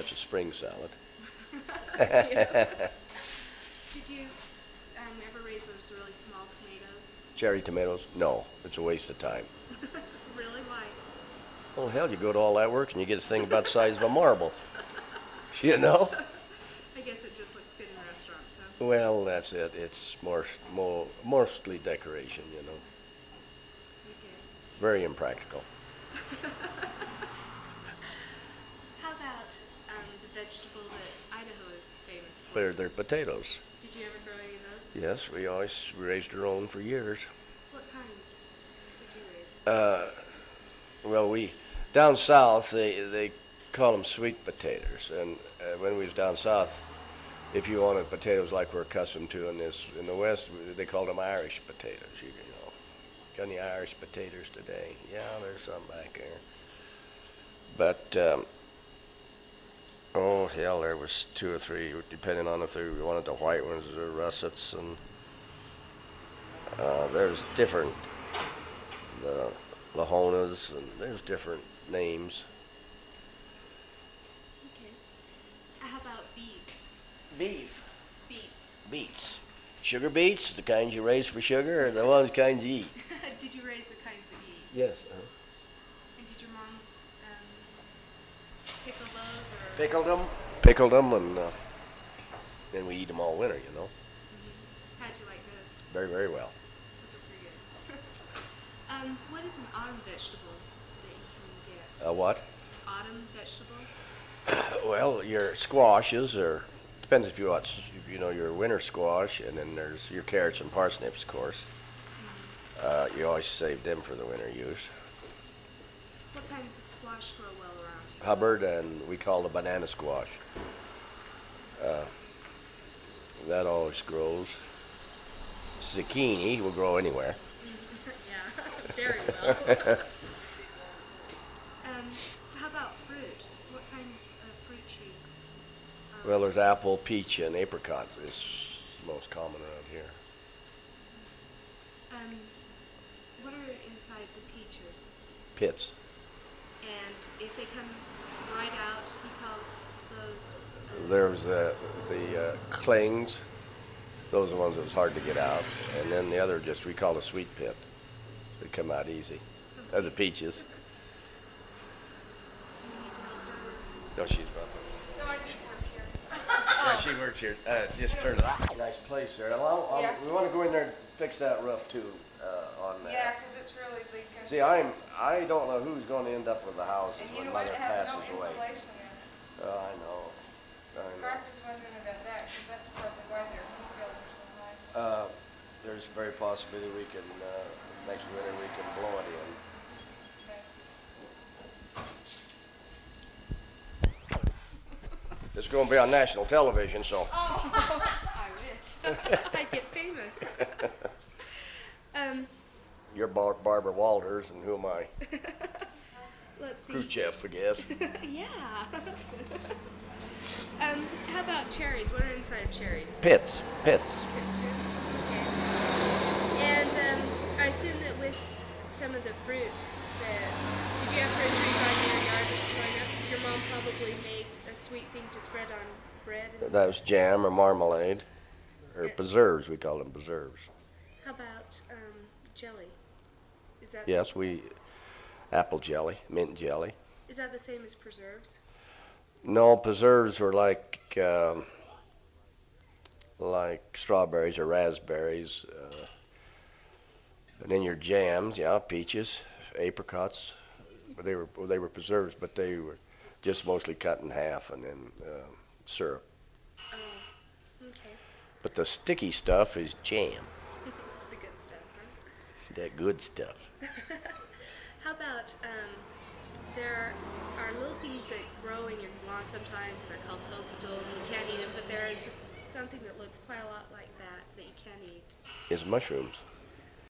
That's a spring salad. Did you ever raise those really small tomatoes? Cherry tomatoes? No, it's a waste of time. Really? Why? Oh, hell, you go to all that work and you get a thing about the size of a marble. You know? I guess it just looks good in restaurants, huh? Well, that's it. It's mostly decoration, you know. Okay. Very impractical. How about the vegetable that Idaho is famous for? They're potatoes. Did you ever grow any of those? Yes, we always raised our own for years. What kinds did you raise? Well, down south, they call them sweet potatoes. And when we was down south, if you wanted potatoes like we're accustomed to in the West, they called them Irish potatoes. You know, got any Irish potatoes today? Yeah, there's some back there. But oh hell, there was two or three, depending on if we wanted the white ones or russets, and there's different the Lahonas, and there's different names. Okay. How about beets? Beef. Beets. Beets. Sugar beets, the kinds you raise for sugar, or the ones kinds you eat? Did you raise the kinds that you eat? Yes. And did your mom pickle those or? Pickled them, and then we eat them all winter, you know. Mm-hmm. How'd you like those? Very, very well. Those are pretty good. What is an autumn vegetable that you can get? A what? Autumn vegetable? Well, your squashes, or depends if you know your winter squash, and then there's your carrots and parsnips, of course. Mm-hmm. You always save them for the winter use. What kinds of squash grow well around here? Hubbard, and we call the banana squash. That always grows. Zucchini will grow anywhere. Yeah, very well. How about fruit? What kinds of fruit trees? Well, there's apple, peach, and apricot is most common around here. What are inside the peaches? Pits. And if they come right out, you call those? There's the clings. Those are the ones that was hard to get out. And then the other, we call the sweet pit. They come out easy. They're the peaches. Do you need to help her? No, she's about. No, I just work here. Yeah, she works here. Just turned it out. Nice place there. Yeah. We want to go in there and fix that roof too. On that. Yeah, because it's really leaking. See, I don't know who's going to end up with the house And you when know what? Mother It has passes no away. insulation in it. I know. Garth is wondering about that, because that's probably why their heat bills are so high. There's a very possibility we can next winter we can blow it in. Okay. It's going to be on national television, so. Oh. I wish. I'd get famous. You're Barbara Walters, and who am I? Let's see. Khrushchev, I guess. Yeah. How about cherries? What are inside of cherries? Pits. Kids too? Okay. And I assume that with some of the fruit did you have fruit trees on your yard growing up? Your mom probably made a sweet thing to spread on bread. That was jam or marmalade, or Yeah. preserves. We call them preserves. How about jelly? Is that Yes, apple jelly, mint jelly. Is that the same as preserves? No, preserves were like strawberries or raspberries, and then your jams, yeah, peaches, apricots. But they were preserves, but they were just mostly cut in half and then syrup. Oh, okay. But the sticky stuff is jam. The good stuff, huh? That good stuff. How about there are little things that grow in your lawn sometimes. They're called toadstools. You can't eat them, but there is something that looks quite a lot like that you can eat. It's mushrooms.